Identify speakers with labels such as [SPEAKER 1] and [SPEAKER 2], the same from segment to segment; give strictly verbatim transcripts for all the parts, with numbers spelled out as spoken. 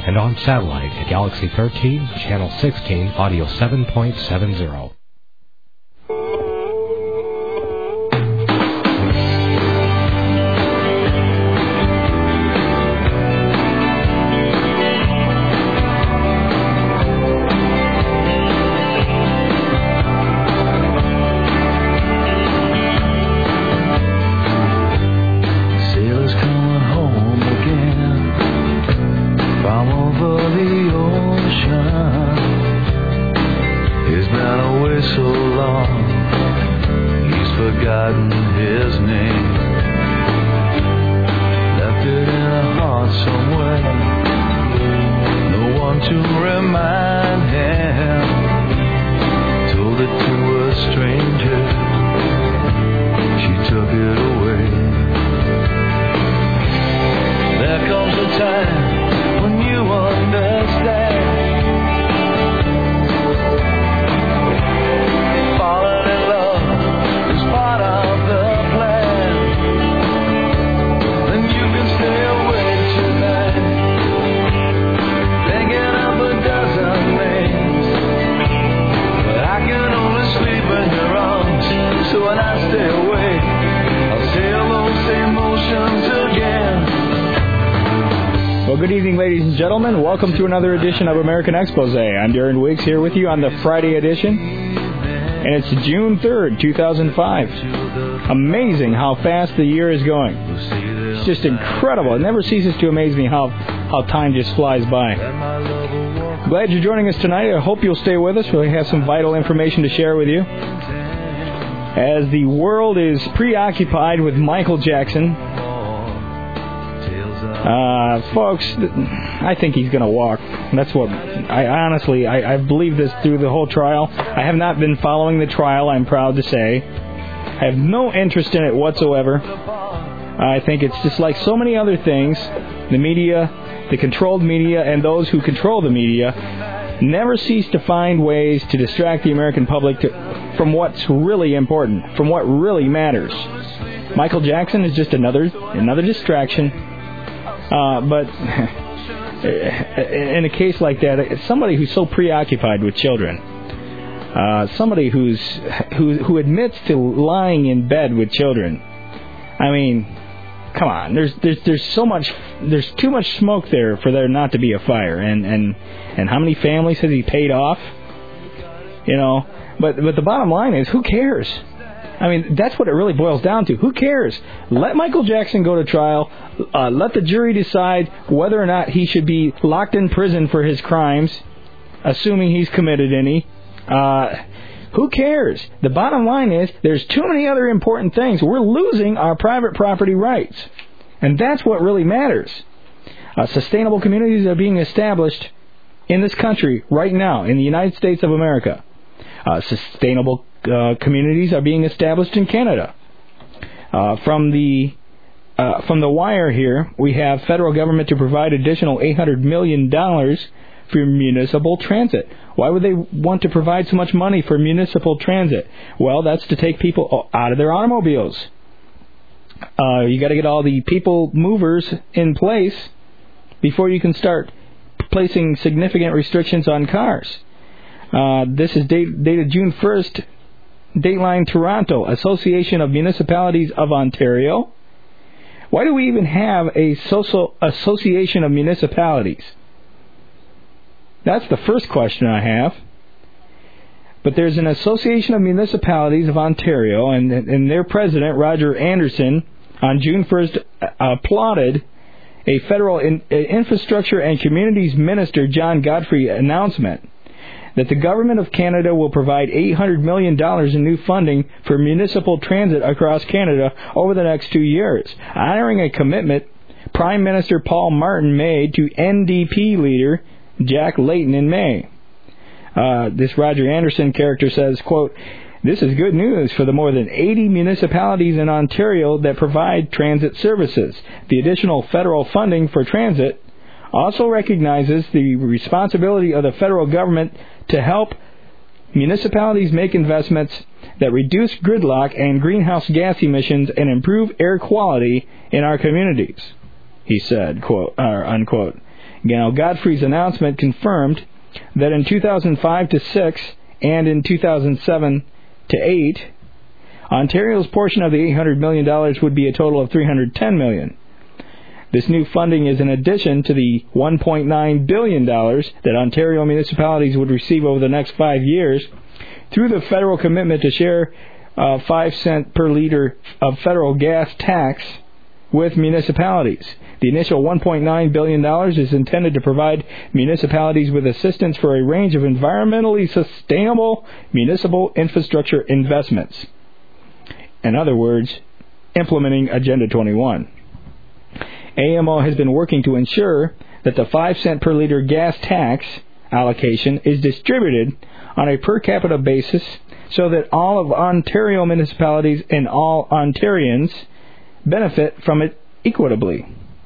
[SPEAKER 1] and on satellite at Galaxy thirteen, Channel sixteen, Audio seven point seven zero.
[SPEAKER 2] Welcome to another edition of American Expose. I'm Darren Wiggs here with you on the Friday edition, and it's June third, two thousand five. Amazing how fast the year is going. It's just incredible. It never ceases to amaze me how, how time just flies by. Glad you're joining us tonight. I hope you'll stay with us. We have some vital information to share with you. As the world is preoccupied with Michael Jackson, Uh, folks, I think he's going to walk. That's what I honestly, I, I believe this through the whole trial. I have not been following the trial, I'm proud to say. I have no interest in it whatsoever. I think it's just like so many other things. The media, the controlled media, and those who control the media never cease to find ways to distract the American public to, from what's really important, from what really matters. Michael Jackson is just another another distraction. Uh, but in a case like that, somebody who's so preoccupied with children, uh, somebody who's who who admits to lying in bed with children, I mean, come on, there's there's there's so much, there's too much smoke there for there not to be a fire. And and and how many families has he paid off? You know, but but the bottom line is, who cares? I mean, that's what it really boils down to. Who cares? Let Michael Jackson go to trial. Uh, let the jury decide whether or not he should be locked in prison for his crimes, assuming he's committed any. Uh, who cares? The bottom line is, there's too many other important things. We're losing our private property rights. And that's what really matters. Uh, sustainable communities are being established in this country right now, in the United States of America. Uh, sustainable Uh, communities are being established in Canada. Uh, from the uh, from the wire here, we have federal government to provide additional eight hundred million dollars for municipal transit. Why would they want to provide so much money for municipal transit? Well, that's to take people out of their automobiles. Uh, you got to get all the people movers in place before you can start placing significant restrictions on cars. Uh, this is date, dated June first. Dateline Toronto, Association of Municipalities of Ontario. Why do we even have a social association of municipalities? That's the first question I have. But there's an Association of Municipalities of Ontario, and, and their president, Roger Anderson, on June first applauded a federal in, uh, infrastructure and communities minister, John Godfrey, announcement that the Government of Canada will provide eight hundred million dollars in new funding for municipal transit across Canada over the next two years, honoring a commitment Prime Minister Paul Martin made to N D P leader Jack Layton in May. Uh, this Roger Anderson character says, quote, "This is good news for the more than eighty municipalities in Ontario that provide transit services. The additional federal funding for transit also recognizes the responsibility of the federal government to help municipalities make investments that reduce gridlock and greenhouse gas emissions and improve air quality in our communities," he said, quote, or unquote. Now, Godfrey's announcement confirmed that in two thousand five to six and in two thousand seven to eight, Ontario's portion of the eight hundred million dollars would be a total of three hundred ten million dollars. This new funding is in addition to the one point nine billion dollars that Ontario municipalities would receive over the next five years through the federal commitment to share uh, five cents per liter of federal gas tax with municipalities. The initial one point nine billion dollars is intended to provide municipalities with assistance for a range of environmentally sustainable municipal infrastructure investments. In other words, implementing Agenda twenty-one. A M O has been working to ensure that the five cents per liter gas tax allocation is distributed on a per capita basis so that all of Ontario municipalities and all Ontarians benefit from it equitably.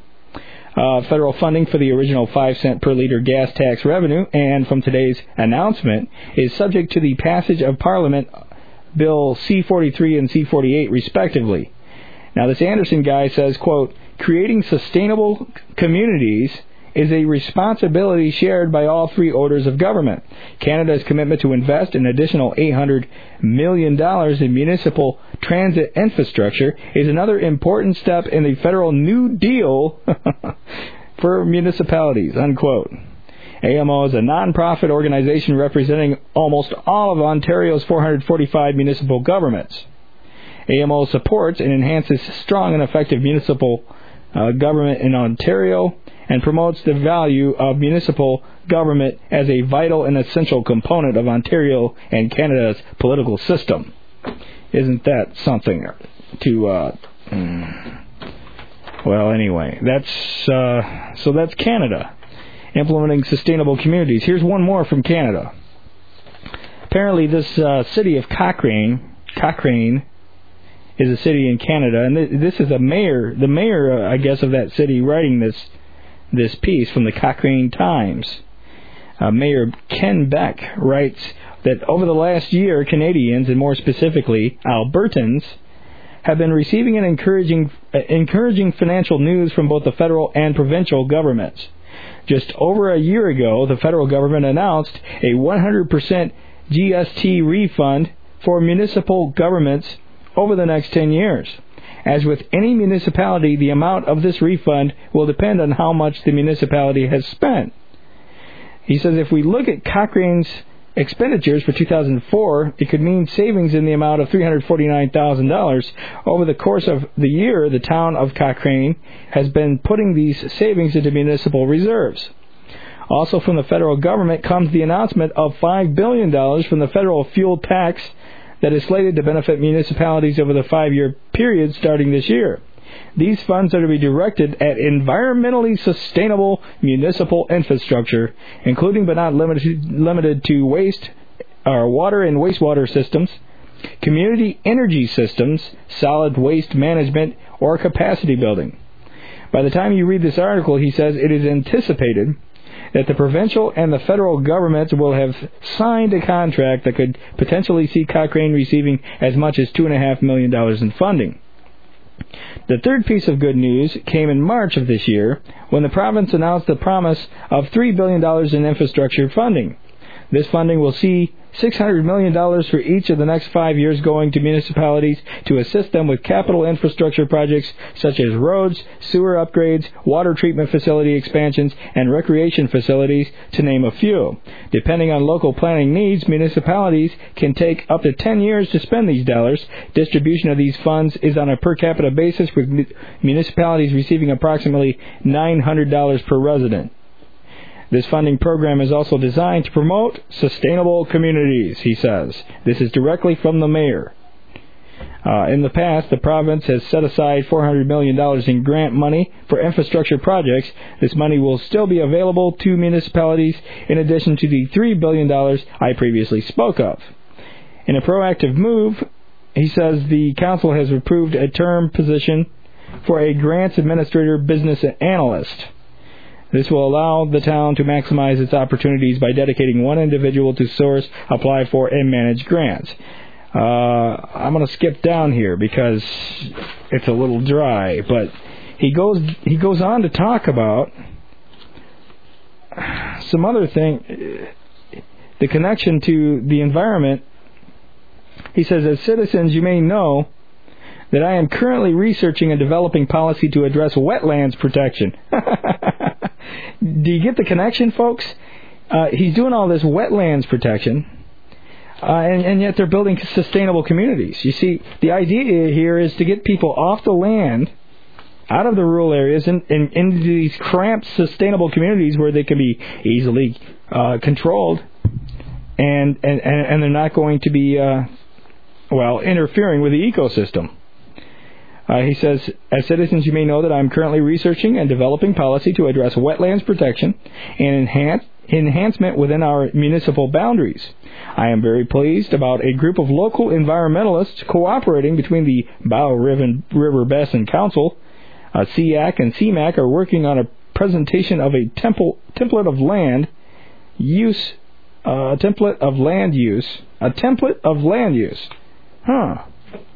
[SPEAKER 2] Uh, federal funding for the original five cents per liter gas tax revenue and from today's announcement is subject to the passage of Parliament Bill C forty-three and C forty-eight respectively. Now this Anderson guy says, quote, creating sustainable communities is a responsibility shared by all three orders of government. Canada's commitment to invest an additional eight hundred million dollars in municipal transit infrastructure is another important step in the federal New Deal for municipalities, unquote. A M O is a non-profit organization representing almost all of Ontario's four hundred forty-five municipal governments. A M O supports and enhances strong and effective municipal uh, government in Ontario and promotes the value of municipal government as a vital and essential component of Ontario and Canada's political system. Isn't that something to, uh, mm, well, anyway, that's, uh, so that's Canada, implementing sustainable communities. Here's one more from Canada. Apparently this uh, city of Cochrane, Cochrane, is a city in Canada, and th- this is a mayor, the mayor, uh, I guess, of that city writing this this piece from the Cochrane Times. Uh, Mayor Ken Beck writes that over the last year, Canadians, and more specifically Albertans, have been receiving an encouraging, uh, encouraging financial news from both the federal and provincial governments. Just over a year ago, the federal government announced a one hundred percent G S T refund for municipal governments over the next ten years. As with any municipality, the amount of this refund will depend on how much the municipality has spent. He says if we look at Cochrane's expenditures for two thousand four, it could mean savings in the amount of three hundred forty-nine thousand dollars. Over the course of the year, the town of Cochrane has been putting these savings into municipal reserves. Also from the federal government comes the announcement of five billion dollars from the federal fuel tax that is slated to benefit municipalities over the five-year period starting this year. These funds are to be directed at environmentally sustainable municipal infrastructure, including but not limited, limited to waste, or water and wastewater systems, community energy systems, solid waste management, or capacity building. By the time you read this article, he says it is anticipated that the provincial and the federal governments will have signed a contract that could potentially see Cochrane receiving as much as two point five million dollars in funding. The third piece of good news came in March of this year when the province announced the promise of three billion dollars in infrastructure funding. This funding will see six hundred million dollars for each of the next five years going to municipalities to assist them with capital infrastructure projects such as roads, sewer upgrades, water treatment facility expansions, and recreation facilities, to name a few. Depending on local planning needs, municipalities can take up to ten years to spend these dollars. Distribution of these funds is on a per capita basis, with municipalities receiving approximately nine hundred dollars per resident. This funding program is also designed to promote sustainable communities, he says. This is directly from the mayor. Uh, in the past, the province has set aside four hundred million dollars in grant money for infrastructure projects. This money will still be available to municipalities in addition to the three billion dollars I previously spoke of. In a proactive move, he says the council has approved a term position for a grants administrator business analyst. This will allow the town to maximize its opportunities by dedicating one individual to source, apply for, and manage grants. Uh, I'm going to skip down here because it's a little dry, but he goes he goes on to talk about some other thing, the connection to the environment. He says, as citizens, you may know that I am currently researching and developing policy to address wetlands protection. Do you get the connection, folks? Uh, he's doing all this wetlands protection, uh, and, and yet they're building sustainable communities. You see, the idea here is to get people off the land, out of the rural areas, and, and into these cramped, sustainable communities where they can be easily uh, controlled, and, and, and they're not going to be, uh, well, interfering with the ecosystem. Uh, he says, as citizens, you may know that I'm currently researching and developing policy to address wetlands protection and enhance, enhancement within our municipal boundaries. I am very pleased about a group of local environmentalists cooperating between the Bow River Basin Council, uh, C A C, and C M A C are working on a presentation of a temple, template of land use, uh, a template of land use, a template of land use. Huh.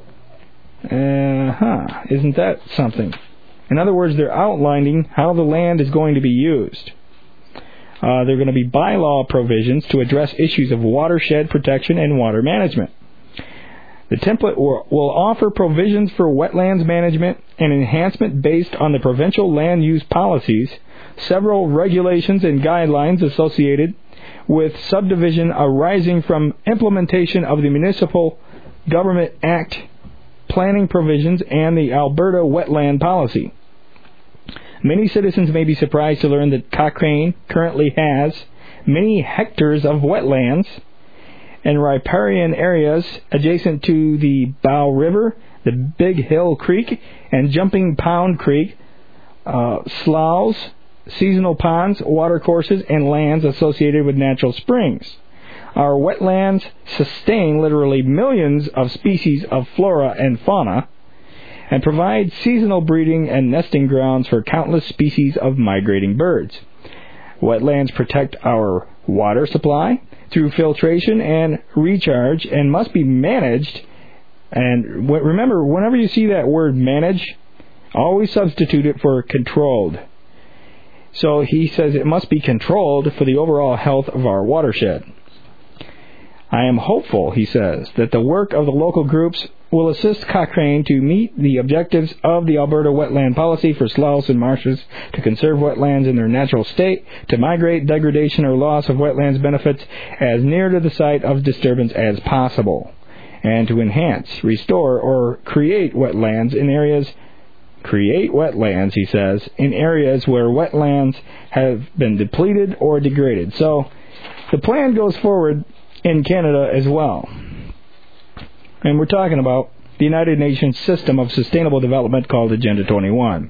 [SPEAKER 2] Uh-huh. Isn't that something? In other words, they're outlining how the land is going to be used. Uh, there are going to be bylaw provisions to address issues of watershed protection and water management. The template will, will offer provisions for wetlands management and enhancement based on the provincial land use policies, several regulations and guidelines associated with subdivision arising from implementation of the Municipal Government Act planning provisions and the Alberta Wetland Policy. Many citizens may be surprised to learn that Cochrane currently has many hectares of wetlands and riparian areas adjacent to the Bow River, the Big Hill Creek, and Jumping Pound Creek, uh, sloughs, seasonal ponds, watercourses, and lands associated with natural springs. Our wetlands sustain literally millions of species of flora and fauna and provide seasonal breeding and nesting grounds for countless species of migrating birds. Wetlands protect our water supply through filtration and recharge and must be managed. And remember, whenever you see that word manage, always substitute it for controlled. So he says it must be controlled for the overall health of our watershed. I am hopeful, he says, that the work of the local groups will assist Cochrane to meet the objectives of the Alberta Wetland Policy for sloughs and marshes, to conserve wetlands in their natural state, to migrate degradation or loss of wetlands benefits as near to the site of disturbance as possible, and to enhance, restore, or create wetlands in areas create wetlands, he says, in areas where wetlands have been depleted or degraded. So the plan goes forward in Canada as well. And we're talking about the United Nations System of Sustainable Development called Agenda twenty-one.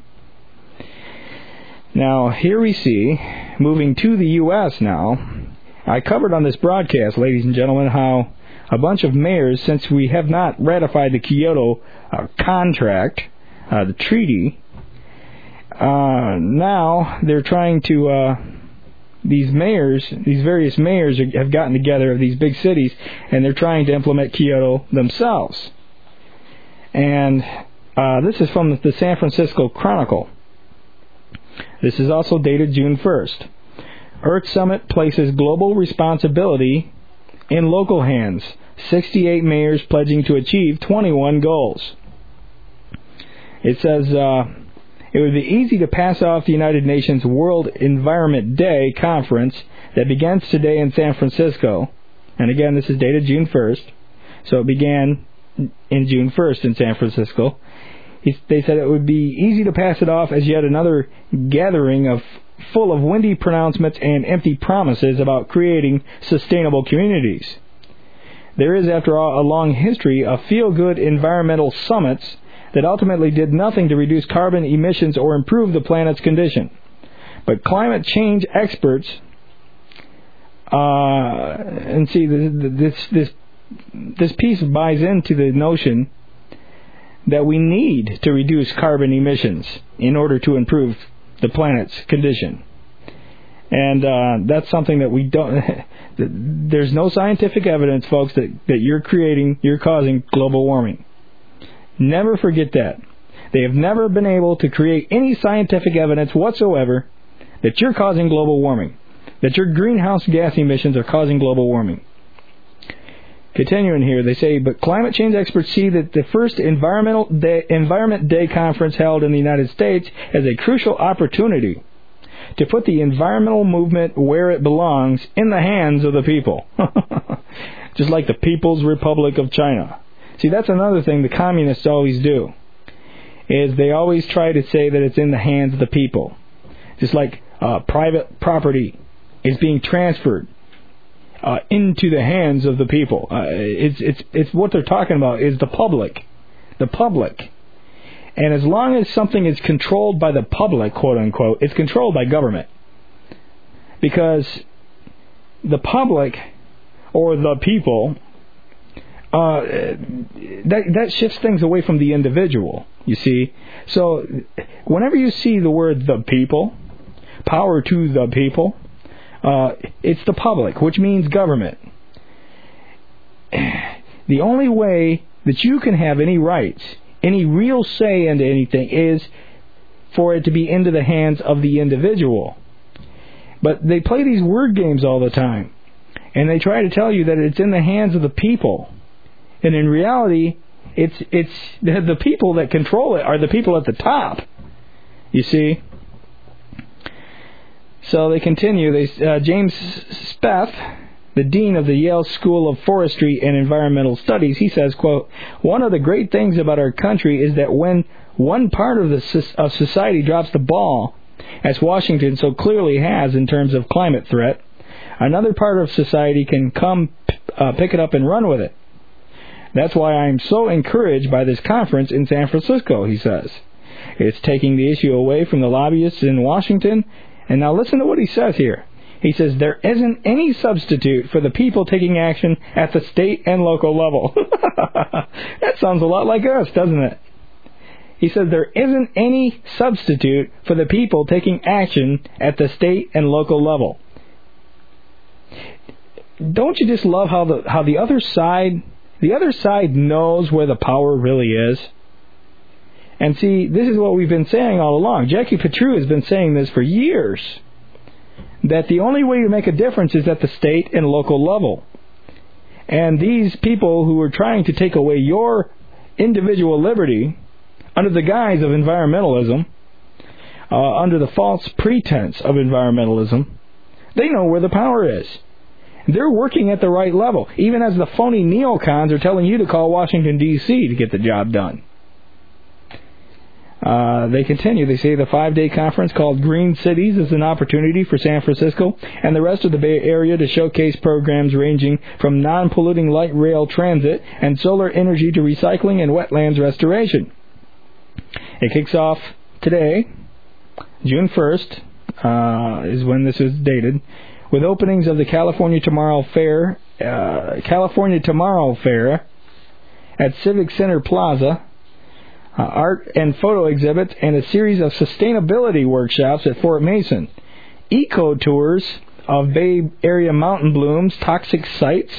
[SPEAKER 2] Now, here we see, moving to the U S now, I covered on this broadcast, ladies and gentlemen, how a bunch of mayors, since we have not ratified the Kyoto uh, contract, uh, the treaty, uh, now they're trying to... Uh, These mayors, these various mayors have gotten together of these big cities, and they're trying to implement Kyoto themselves. And uh, this is from the San Francisco Chronicle. This is also dated June first. Earth Summit places global responsibility in local hands. sixty-eight mayors pledging to achieve twenty-one goals. It says... Uh, It would be easy to pass off the United Nations World Environment Day conference that begins today in San Francisco. And again, this is dated June first. So it began in June first in San Francisco. They said it would be easy to pass it off as yet another gathering of full of windy pronouncements and empty promises about creating sustainable communities. There is, after all, a long history of feel-good environmental summits that ultimately did nothing to reduce carbon emissions or improve the planet's condition. But climate change experts, uh, and see, this this this piece buys into the notion that we need to reduce carbon emissions in order to improve the planet's condition. And uh, that's something that we don't... There's no scientific evidence, folks, that, that you're creating, you're causing global warming. Never forget that. They have never been able to create any scientific evidence whatsoever that you're causing global warming. that your greenhouse gas emissions are causing global warming. Continuing here, they say, but climate change experts see that the first Environmental Day, Environment Day conference held in the United States as a crucial opportunity to put the environmental movement where it belongs, in the hands of the people. Just like the People's Republic of China. See, that's another thing the communists always do, is they always try to say that it's in the hands of the people. Just like uh, private property is being transferred uh, into the hands of the people. Uh, it's, it's, it's what they're talking about is the public. The public. And as long as something is controlled by the public, quote unquote, it's controlled by government. Because the public, or the people, uh, that that shifts things away from the individual, you see. So whenever you see the word the people, power to the people, uh, it's the public, which means government. The only way that you can have any rights, any real say into anything, is for it to be into the hands of the individual. But they play these word games all the time, and they try to tell you that it's in the hands of the people. And in reality, it's it's the, the people that control it are the people at the top, you see. So they continue. They, uh, James Speth, the dean of the Yale School of Forestry and Environmental Studies, he says, quote, one of the great things about our country is that when one part of the of society drops the ball, as Washington so clearly has in terms of climate threat, another part of society can come uh, pick it up and run with it. That's why I'm so encouraged by this conference in San Francisco, he says. It's taking the issue away from the lobbyists in Washington. And now listen to what he says here. He says, there isn't any substitute for the people taking action at the state and local level. That sounds a lot like us, doesn't it? He says, there isn't any substitute for the people taking action at the state and local level. Don't you just love how the how the other side, the other side knows where the power really is? And see, this is what we've been saying all along. Jackie Petru has been saying this for years, that the only way to make a difference is at the state and local level. And these people who are trying to take away your individual liberty under the guise of environmentalism, uh, under the false pretense of environmentalism, they know where the power is. They're working at the right level, even as the phony neocons are telling you to call Washington, D C to get the job done. Uh, they continue. They say the five-day conference called Green Cities is an opportunity for San Francisco and the rest of the Bay Area to showcase programs ranging from non-polluting light rail transit and solar energy to recycling and wetlands restoration. It kicks off today, June first, uh, is when this is dated, with openings of the California Tomorrow Fair, uh, California Tomorrow Fair at Civic Center Plaza, Uh, art and photo exhibits, and a series of sustainability workshops at Fort Mason. Eco tours of Bay Area mountain blooms, toxic sites.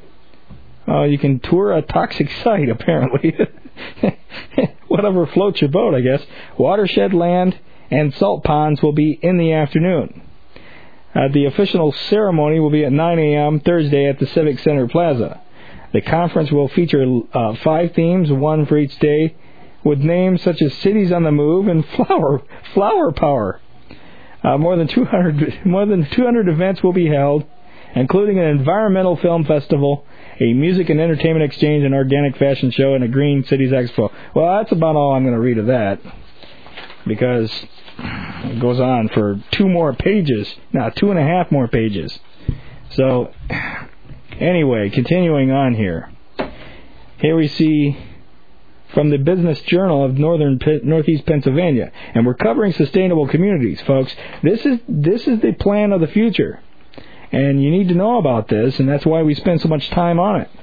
[SPEAKER 2] Uh, you can tour a toxic site, apparently. Whatever floats your boat, I guess. Watershed land and salt ponds will be in the afternoon. Uh, the official ceremony will be at nine a.m. Thursday at the Civic Center Plaza. The conference will feature uh, five themes, one for each day, with names such as Cities on the Move and Flower Flower Power. Uh, more than two hundred more than two hundred events will be held, including an environmental film festival, a music and entertainment exchange, an organic fashion show, and a Green Cities Expo. Well, that's about all I'm going to read of that, because it goes on for two more pages. No, two and a half more pages. So, anyway, continuing on here. Here we see from the Business Journal of Northern Northeast Pennsylvania, and we're covering sustainable communities, folks. This is this is the plan of the future, and you need to know about this, and that's why we spend so much time on it,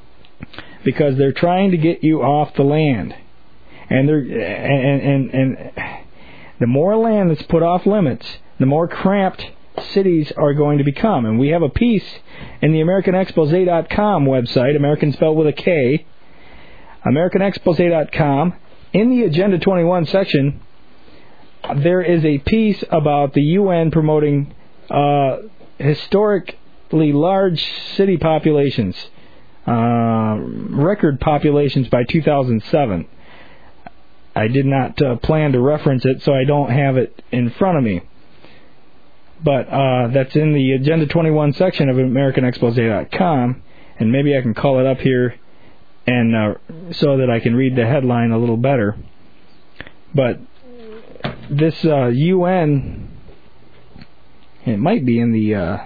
[SPEAKER 2] because they're trying to get you off the land, and they're and and, and the more land that's put off limits, the more cramped cities are going to become. And we have a piece in the American Expose dot com website, American spelled with a K. American Expose dot com. In the Agenda twenty-one section, there is a piece about the U N promoting uh, historically large city populations, uh, record populations by two thousand seven. I did not uh, plan to reference it, so I don't have it in front of me. But uh, that's in the Agenda twenty-one section of American Expose dot com, and maybe I can call it up here and uh, so that I can read the headline a little better. But this uh, U N, it might be in the uh,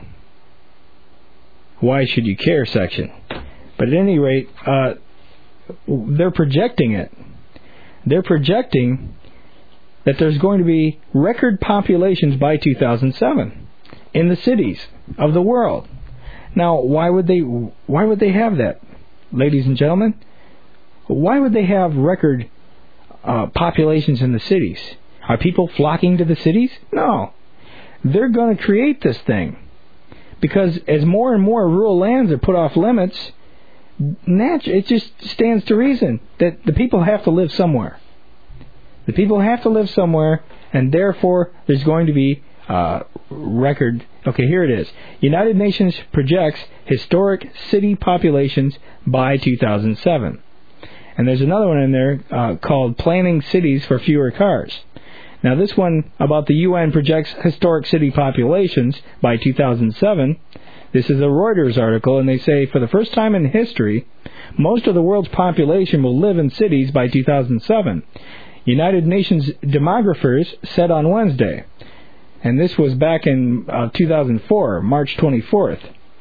[SPEAKER 2] Why Should You Care section. But at any rate, uh, they're projecting it. They're projecting that there's going to be record populations by two thousand seven in the cities of the world. Now, why would they why would they have that, ladies and gentlemen? Why would they have record uh, populations in the cities? Are people flocking to the cities? No. They're going to create this thing. Because as more and more rural lands are put off limits, natu- it just stands to reason that the people have to live somewhere. The people have to live somewhere, and therefore there's going to be uh, record... Okay, here it is. United Nations projects historic city populations by two thousand seven. And there's another one in there uh, called Planning Cities for Fewer Cars. Now this one about the U N projects historic city populations by two thousand seven. This is a Reuters article, and they say for the first time in history, most of the world's population will live in cities by two thousand seven. United Nations demographers said on Wednesday, and this was back in uh, two thousand four, March twenty-fourth.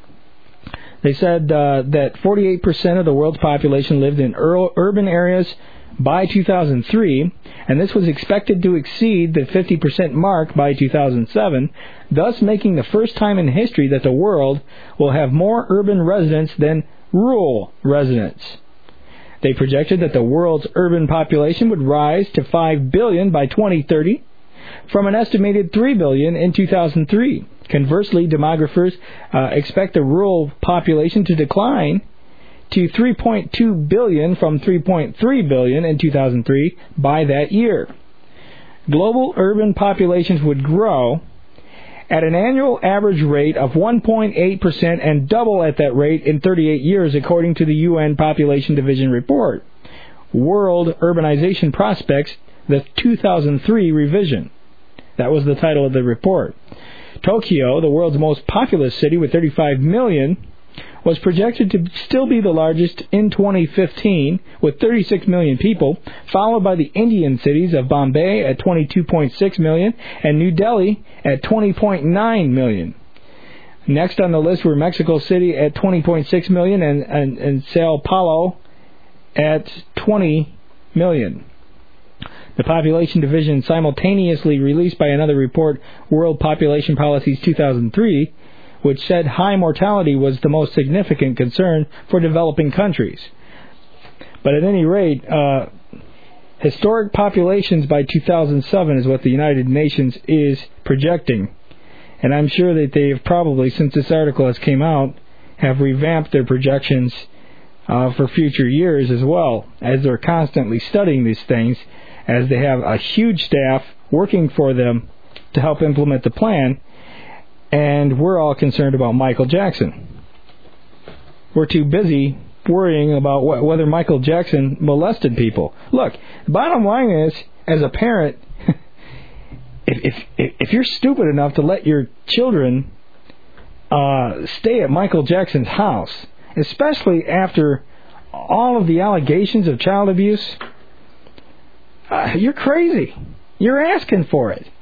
[SPEAKER 2] They said uh, that forty-eight percent of the world's population lived in ur- urban areas by two thousand three, and this was expected to exceed the fifty percent mark by two thousand seven, thus making the first time in history that the world will have more urban residents than rural residents. They projected that the world's urban population would rise to five billion by twenty thirty, from an estimated three billion in two thousand three. Conversely, demographers uh, expect the rural population to decline to three point two billion from three point three billion in two thousand three by that year. Global urban populations would grow at an annual average rate of one point eight percent and double at that rate in thirty-eight years, according to the U N Population Division report. World Urbanization Prospects, the two thousand three revision. That was the title of the report. Tokyo, the world's most populous city with thirty-five million, was projected to still be the largest in twenty fifteen with thirty-six million people, followed by the Indian cities of Bombay at twenty-two point six million and New Delhi at twenty point nine million. Next on the list were Mexico City at twenty point six million and, and, and Sao Paulo at twenty million. The Population Division simultaneously released by another report, World Population Policies two thousand three, which said high mortality was the most significant concern for developing countries. But at any rate, uh, historic populations by two thousand seven is what the United Nations is projecting. And I'm sure that they have probably, since this article has came out, have revamped their projections uh, for future years as well, as they're constantly studying these things, as they have a huge staff working for them to help implement the plan. And we're all concerned about Michael Jackson. We're too busy worrying about wh- whether Michael Jackson molested people. Look, the bottom line is, as a parent, if, if if you're stupid enough to let your children uh, stay at Michael Jackson's house, especially after all of the allegations of child abuse, uh, you're crazy. You're asking for it.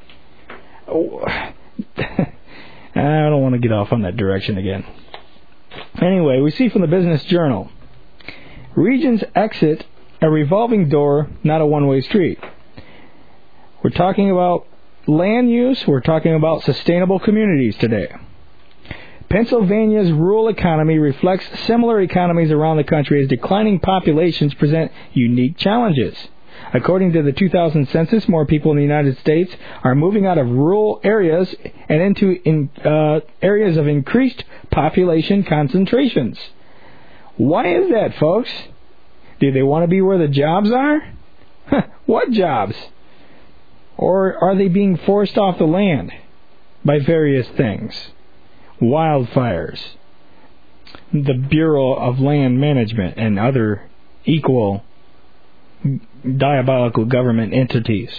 [SPEAKER 2] I don't want to get off on that direction again. Anyway, we see from the Business Journal, regions exit a revolving door, not a one-way street. We're talking about land use. We're talking about sustainable communities today. Pennsylvania's rural economy reflects similar economies around the country as declining populations present unique challenges. According to the two thousand census, more people in the United States are moving out of rural areas and into in, uh, areas of increased population concentrations. Why is that, folks? Do they want to be where the jobs are? What jobs? Or are they being forced off the land by various things? wildfires, the Bureau of Land Management, and other equal diabolical government entities.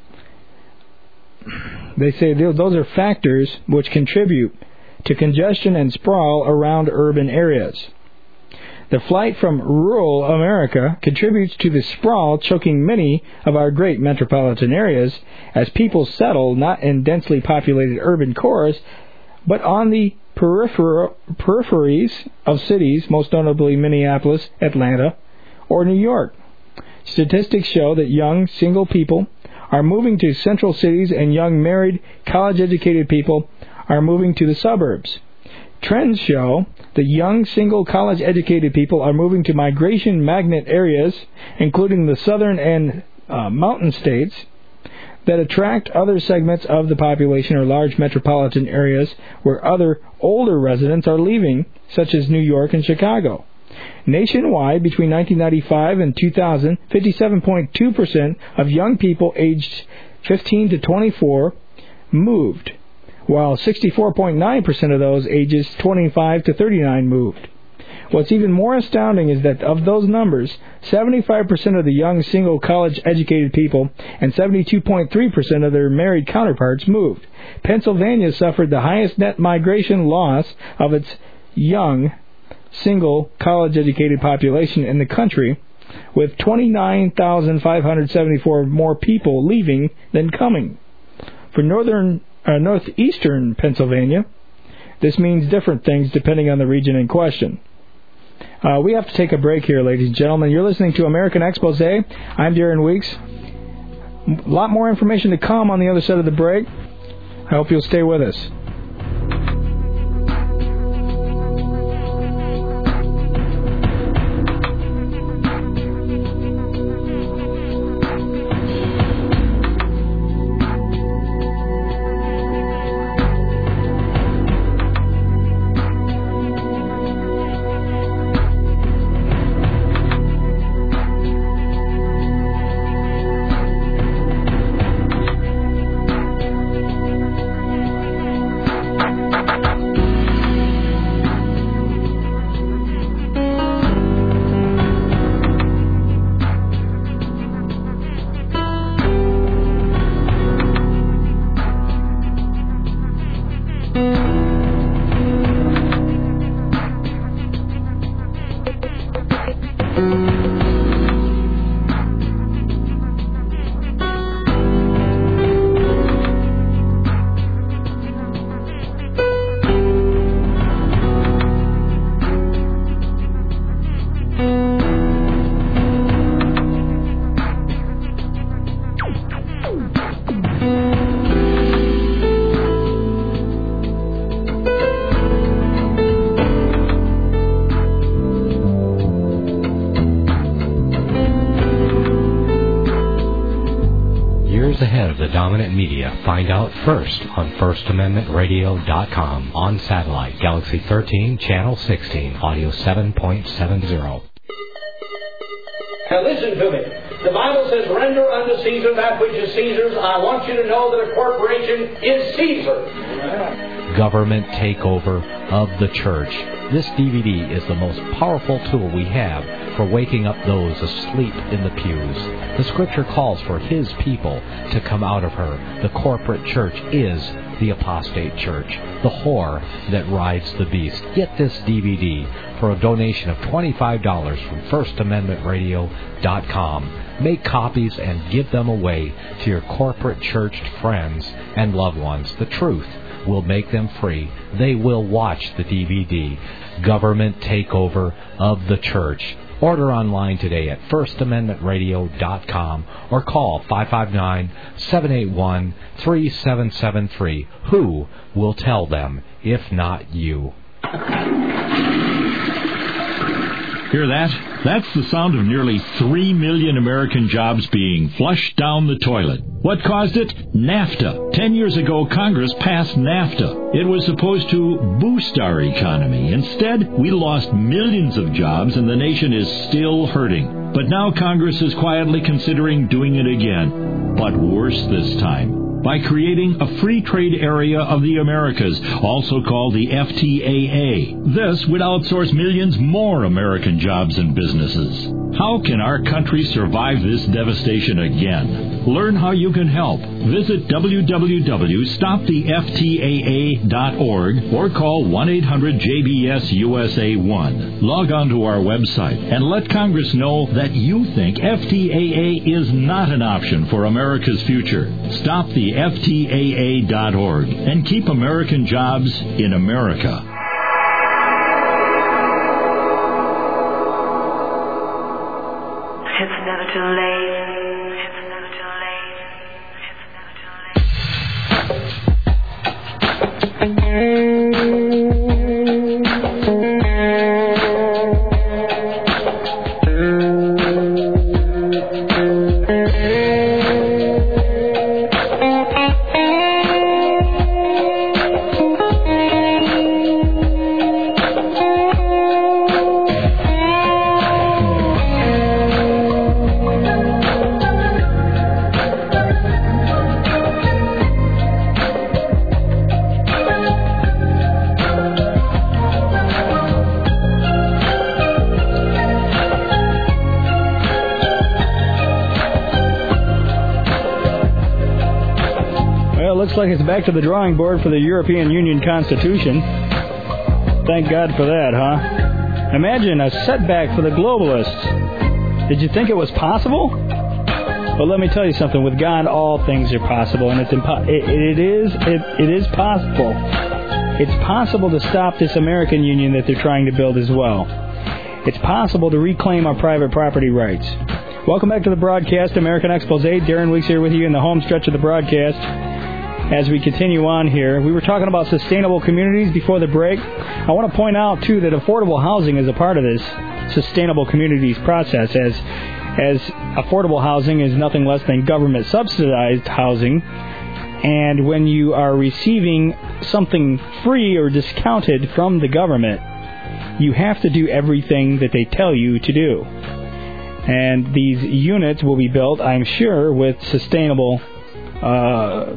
[SPEAKER 2] They say those are factors which contribute to congestion and sprawl around urban areas. The flight from rural America contributes to the sprawl choking many of our great metropolitan areas as people settle not in densely populated urban cores, but on the peripher- peripheries of cities, most notably Minneapolis, Atlanta, or New York. Statistics show that young, single people are moving to central cities and young, married, college-educated people are moving to the suburbs. Trends show that young, single, college-educated people are moving to migration magnet areas, including the southern and uh, mountain states, that attract other segments of the population or large metropolitan areas where other older residents are leaving, such as New York and Chicago. Nationwide, between nineteen ninety-five and two thousand, fifty-seven point two percent of young people aged fifteen to twenty-four moved, while sixty-four point nine percent of those ages twenty-five to thirty-nine moved. What's even more astounding is that of those numbers, seventy-five percent of the young single college-educated people and seventy-two point three percent of their married counterparts moved. Pennsylvania suffered the highest net migration loss of its young single college-educated population in the country, with twenty-nine thousand five hundred seventy-four more people leaving than coming. For northern uh, northeastern Pennsylvania, this means different things depending on the region in question. Uh, we have to take a break here, ladies and gentlemen. You're listening to American Expose. I'm Darren Weeks. A lot more information to come on the other side of the break. I hope you'll stay with us.
[SPEAKER 1] Dominant media. Find out first on first amendment radio dot com. On satellite, Galaxy thirteen, Channel sixteen, Audio seven point seven zero.
[SPEAKER 3] Now listen to me. The Bible says, render unto Caesar that which is Caesar's. I want you to know that a corporation is Caesar.
[SPEAKER 1] Government takeover of the church. This D V D is the most powerful tool we have for waking up those asleep in the pews. The Scripture calls for His people to come out of her. The corporate church is the apostate church, the whore that rides the beast. Get this D V D for a donation of twenty-five dollars from first amendment radio dot com. Make copies and give them away to your corporate church friends and loved ones. The truth will make them free. They will watch the D V D, Government Takeover of the Church. Order online today at first amendment radio dot com or call five five nine, seven eight one, three seven seven three. Who will tell them if not you?
[SPEAKER 4] Hear that? That's the sound of nearly three million American jobs being flushed down the toilet. What caused it? NAFTA. Ten years ago, Congress passed NAFTA. It was supposed to boost our economy. Instead, we lost millions of jobs and the nation is still hurting. But now Congress is quietly considering doing it again. But worse this time. by creating a free trade area of the Americas, also called the F T A A. This would outsource millions more American jobs and businesses. How can our country survive this devastation again? Learn how you can help. Visit w w w dot stop the f t a a dot org or call one eight hundred J B S U S A one. Log on to our website and let Congress know that you think F T A A is not an option for America's future. Stop the F T A A dot org and keep American jobs in America.
[SPEAKER 5] It's never too late. It's never too late. It's never too late.
[SPEAKER 2] Like it's back to the drawing board for the European Union Constitution. Thank God for that, huh? Imagine a setback for the globalists. Did you think it was possible? Well, let me tell you something. With God, all things are possible, and it's impo- it, it is it, it is possible. It's possible to stop this American Union that they're trying to build as well. It's possible to reclaim our private property rights. Welcome back to the broadcast, American Expose. Darren Weeks here with you in the home stretch of the broadcast. As we continue on here, we were talking about sustainable communities before the break. I want to point out, too, that affordable housing is a part of this sustainable communities process, as as affordable housing is nothing less than government-subsidized housing. And when you are receiving something free or discounted from the government, you have to do everything that they tell you to do. And these units will be built, I'm sure, with sustainable... Uh,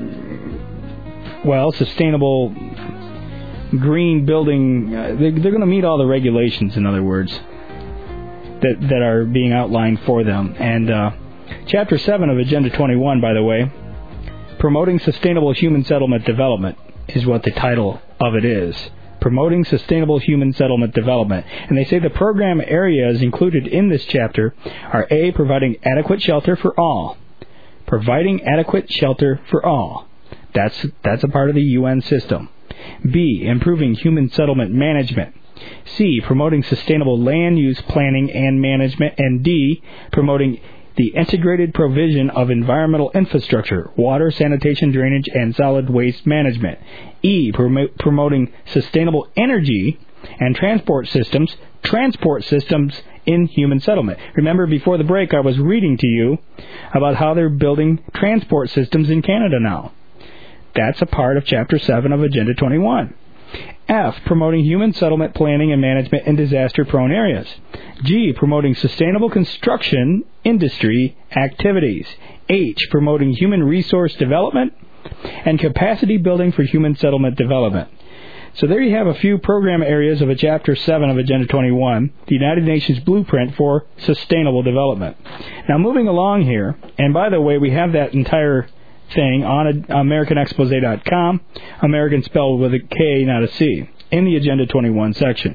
[SPEAKER 2] well, sustainable green building. Uh, they, they're going to meet all the regulations, in other words, that that are being outlined for them. And uh, Chapter seven of Agenda twenty-one, by the way, Promoting Sustainable Human Settlement Development, is what the title of it is. Promoting Sustainable Human Settlement Development. And they say the program areas included in this chapter are A, providing adequate shelter for all. Providing adequate shelter for all. That's that's a part of the U N system. B, improving human settlement management. C, promoting sustainable land use planning and management. And D, promoting the integrated provision of environmental infrastructure, water, sanitation, drainage, and solid waste management. E, prom- promoting sustainable energy and transport systems, transport systems in human settlement. Remember, before the break, I was reading to you about how they're building transport systems in Canada now. That's a part of Chapter seven of Agenda twenty-one. F, promoting human settlement planning and management in disaster-prone areas. G, promoting sustainable construction industry activities. H, promoting human resource development and capacity building for human settlement development. So there you have a few program areas of a Chapter seven of Agenda twenty-one, the United Nations Blueprint for Sustainable Development. Now, moving along here, and by the way, we have that entire thing on American Expose dot com, American spelled with a K, not a C, in the Agenda twenty-one section.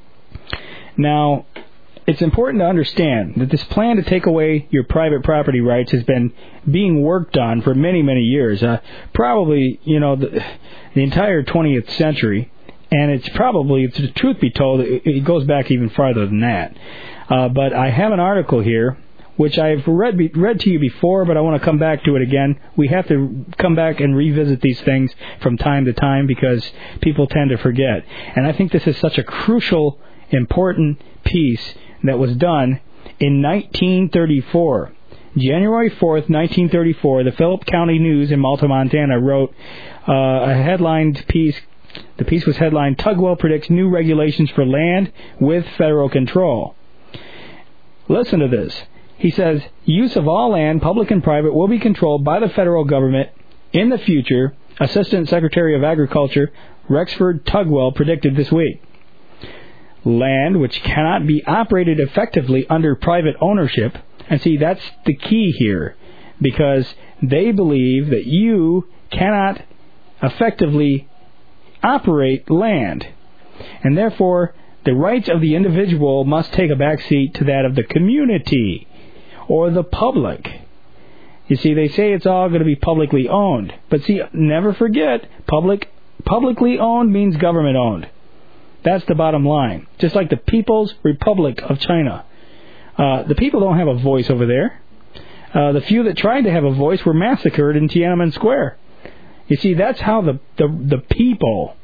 [SPEAKER 2] Now, it's important to understand that this plan to take away your private property rights has been being worked on for many, many years, uh, probably, you know, the, the entire twentieth century, and it's probably, if the truth be told, it, it goes back even farther than that. Uh, but I have an article here which I've read read to you before, but I want to come back to it again. We have to come back and revisit these things from time to time because people tend to forget. And I think this is such a crucial, important piece that was done in nineteen thirty-four. January fourth, nineteen thirty-four, the Phillip County News in Malta, Montana wrote uh, a headlined piece. The piece was headlined, Tugwell Predicts New Regulations for Land with Federal Control. Listen to this. He says, use of all land, public and private, will be controlled by the federal government in the future, Assistant Secretary of Agriculture Rexford Tugwell predicted this week. Land which cannot be operated effectively under private ownership, and see, that's the key here, because they believe that you cannot effectively operate land, and therefore the rights of the individual must take a backseat to that of the community or the public. You see, they say it's all going to be publicly owned, but see, never forget, public publicly owned means government owned. That's the bottom line. Just like the People's Republic of China. Uh, the people don't have a voice over there. Uh, the few that tried to have a voice were massacred in Tiananmen Square. You see, that's how the the, the people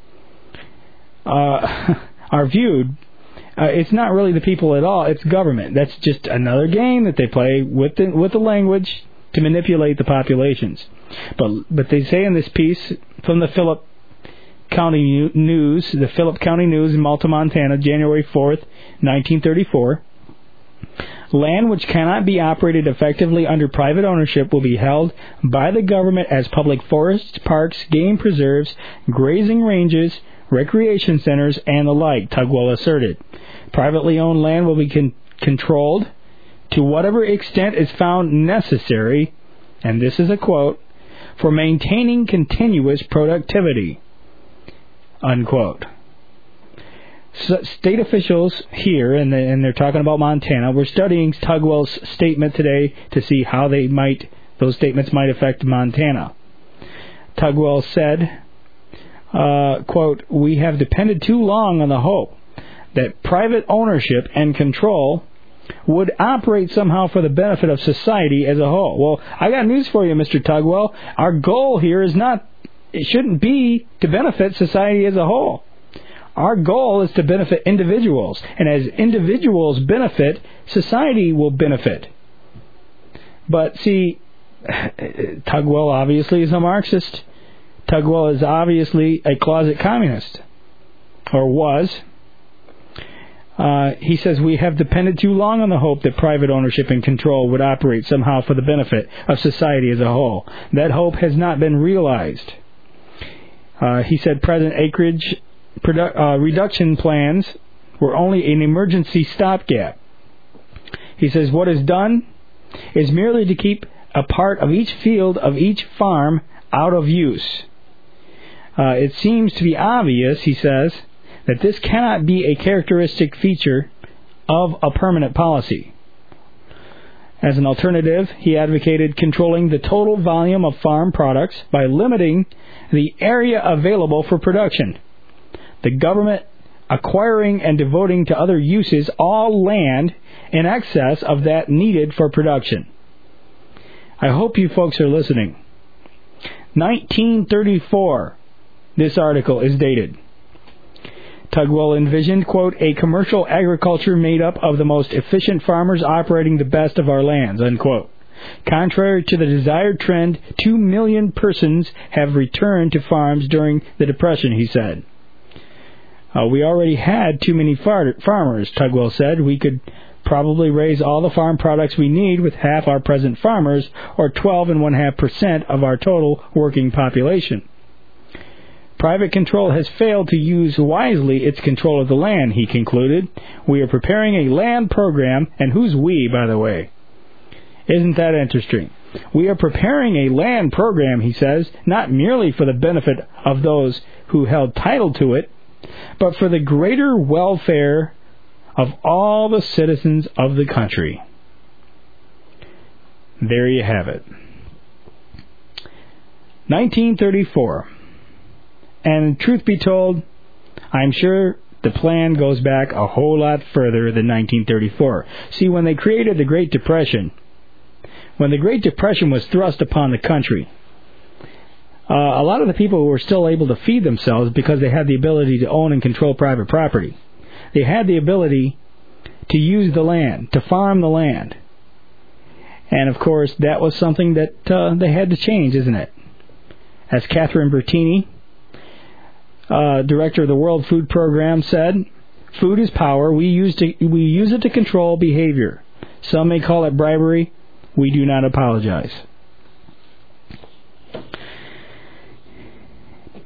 [SPEAKER 2] uh, are viewed. Uh, it's not really the people at all. It's government. That's just another game that they play with the, with the language to manipulate the populations. But but they say in this piece from the Phillip County News, the Phillip County News in Malta, Montana, January fourth, nineteen thirty-four, land which cannot be operated effectively under private ownership will be held by the government as public forests, parks, game preserves, grazing ranges, recreation centers, and the like, Tugwell asserted. Privately owned land will be con- controlled to whatever extent is found necessary, and this is a quote, for maintaining continuous productivity, unquote. So state officials here, and, the, and they're talking about Montana, we're studying Tugwell's statement today to see how they might, those statements might affect Montana. Tugwell said, uh, quote, we have depended too long on the hope that private ownership and control would operate somehow for the benefit of society as a whole. Well, I got news for you, Mister Tugwell. Our goal here is not, it shouldn't be to benefit society as a whole. Our goal is to benefit individuals. And as individuals benefit, society will benefit. But see, Tugwell obviously is a Marxist. Tugwell is obviously a closet communist. Or was. Uh, he says, we have depended too long on the hope that private ownership and control would operate somehow for the benefit of society as a whole. That hope has not been realized. Uh, he said present acreage produ- uh, reduction plans were only an emergency stopgap. He says what is done is merely to keep a part of each field of each farm out of use. Uh, it seems to be obvious, he says, that this cannot be a characteristic feature of a permanent policy. As an alternative, he advocated controlling the total volume of farm products by limiting the area available for production. The government acquiring and devoting to other uses all land in excess of that needed for production. I hope you folks are listening. nineteen thirty-four, this article is dated. Tugwell envisioned, quote, a commercial agriculture made up of the most efficient farmers operating the best of our lands, unquote. Contrary to the desired trend, two million persons have returned to farms during the Depression, he said. Uh, we already had too many far- farmers, Tugwell said. We could probably raise all the farm products we need with half our present farmers, or twelve and one half percent of our total working population. Private control has failed to use wisely its control of the land, he concluded. We are preparing a land program, and who's we, by the way? Isn't that interesting? We are preparing a land program, he says, not merely for the benefit of those who held title to it, but for the greater welfare of all the citizens of the country. There you have it. nineteen thirty-four. And truth be told, I'm sure the plan goes back a whole lot further than nineteen thirty-four. See, when they created the Great Depression, when the Great Depression was thrust upon the country, uh, a lot of the people were still able to feed themselves because they had the ability to own and control private property. They had the ability to use the land, to farm the land. And, of course, that was something that uh, they had to change, isn't it? As Catherine Bertini, Uh, director of the World Food Program, said, food is power. We use, to, we use it to control behavior. Some may call it bribery. We do not apologize.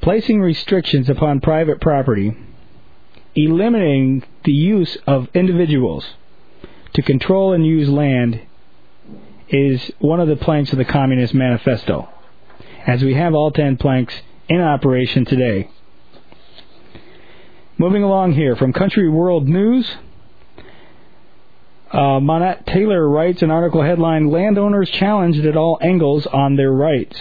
[SPEAKER 2] placing restrictions upon private property, eliminating the use of individuals to control and use land is one of the planks of the Communist Manifesto, as we have all ten planks in operation today. Moving along here, from Country World News, uh, Monette Taylor writes an article headline, Landowners Challenged at All Angles on Their Rights.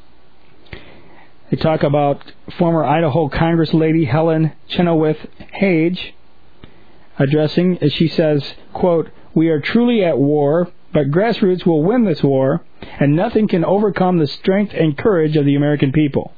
[SPEAKER 2] They talk about former Idaho Congress lady Helen Chenoweth Hage addressing, as she says, quote, "We are truly at war, but grassroots will win this war, and nothing can overcome the strength and courage of the American people."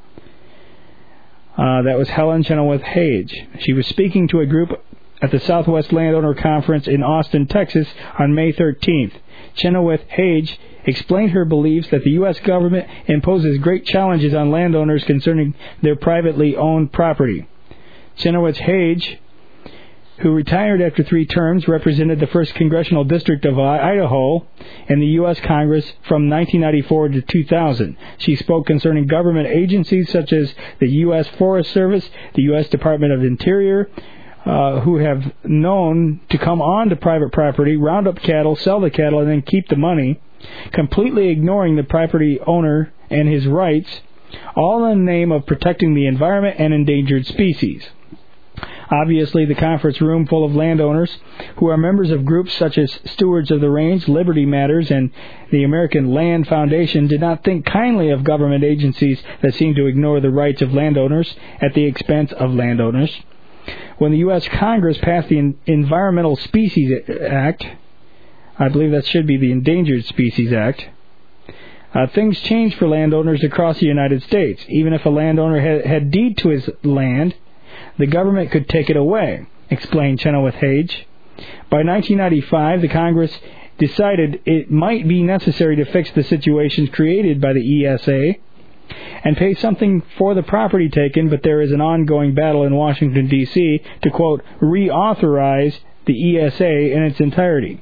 [SPEAKER 2] Uh, that was Helen Chenoweth Hage. She was speaking to a group at the Southwest Landowner Conference in Austin, Texas on May thirteenth. Chenoweth Hage explained her beliefs that the U S government imposes great challenges on landowners concerning their privately owned property. Chenoweth Hage, who retired after three terms, represented the first Congressional District of Idaho in the U S Congress from nineteen ninety-four to two thousand. She spoke concerning government agencies such as the U S Forest Service, the U S Department of Interior, uh, who have known to come on to private property, round up cattle, sell the cattle, and then keep the money, completely ignoring the property owner and his rights, all in the name of protecting the environment and endangered species. Obviously, the conference room full of landowners who are members of groups such as Stewards of the Range, Liberty Matters, and the American Land Foundation did not think kindly of government agencies that seem to ignore the rights of landowners at the expense of landowners. When the U S Congress passed the Environmental Species Act, I believe that should be the Endangered Species Act, uh, things changed for landowners across the United States. Even if a landowner had, had deed to his land, the government could take it away, explained Chenoweth Hage. By nineteen ninety-five, the Congress decided it might be necessary to fix the situations created by the E S A and pay something for the property taken, but there is an ongoing battle in Washington, D C to, quote, reauthorize the E S A in its entirety.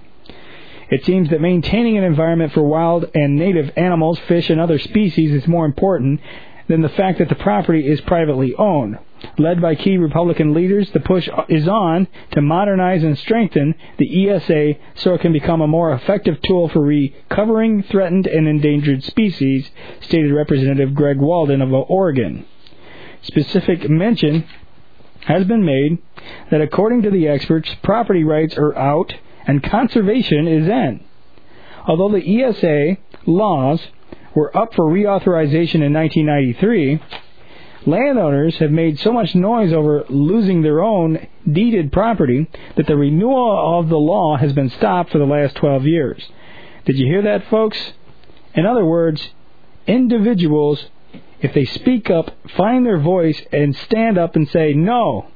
[SPEAKER 2] It seems that maintaining an environment for wild and native animals, fish, and other species is more important than the fact that the property is privately owned. Led by key Republican leaders, the push is on to modernize and strengthen the E S A so it can become a more effective tool for recovering threatened and endangered species, stated Representative Greg Walden of Oregon. Specific mention has been made that according to the experts, property rights are out and conservation is in. Although the E S A laws were up for reauthorization in nineteen ninety-three, landowners have made so much noise over losing their own deeded property that the renewal of the law has been stopped for the last twelve years. Did you hear that, folks? In other words, individuals, if they speak up, find their voice, and stand up and say no.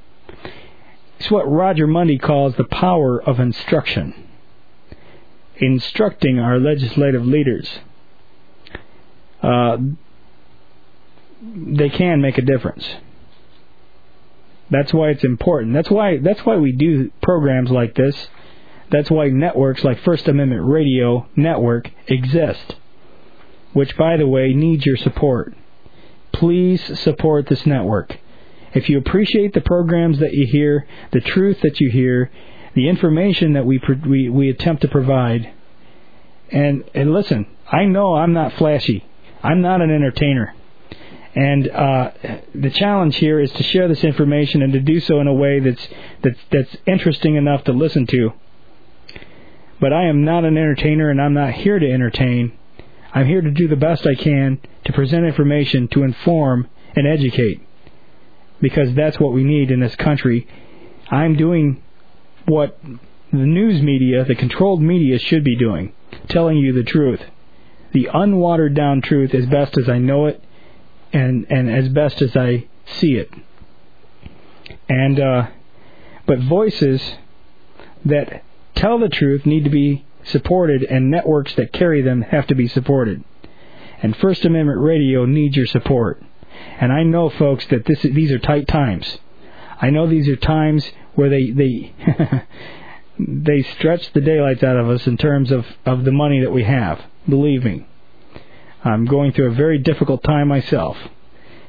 [SPEAKER 2] It's what Roger Mundy calls the power of instruction. Instructing our legislative leaders. Uh, they can make a difference. That's why it's important. That's why that's why we do programs like this. That's why networks like First Amendment Radio Network exist, which, by the way, needs your support. Please support this network. If you appreciate the programs that you hear, the truth that you hear, the information that we we, we attempt to provide, and, and listen, I know I'm not flashy. I'm not an entertainer. And uh, the challenge here is to share this information and to do so in a way that's, that's that's interesting enough to listen to. But I am not an entertainer, and I'm not here to entertain. I'm here to do the best I can to present information, to inform and educate, because that's what we need in this country. I'm doing what the news media, the controlled media, should be doing, telling you the truth, the unwatered down truth as best as I know it, and and as best as I see it. And uh, but voices that tell the truth need to be supported, and networks that carry them have to be supported. And First Amendment Radio needs your support. And I know, folks, that this these are tight times. I know these are times where they they they stretch the daylights out of us in terms of, of the money that we have. Believe me. I'm going through a very difficult time myself.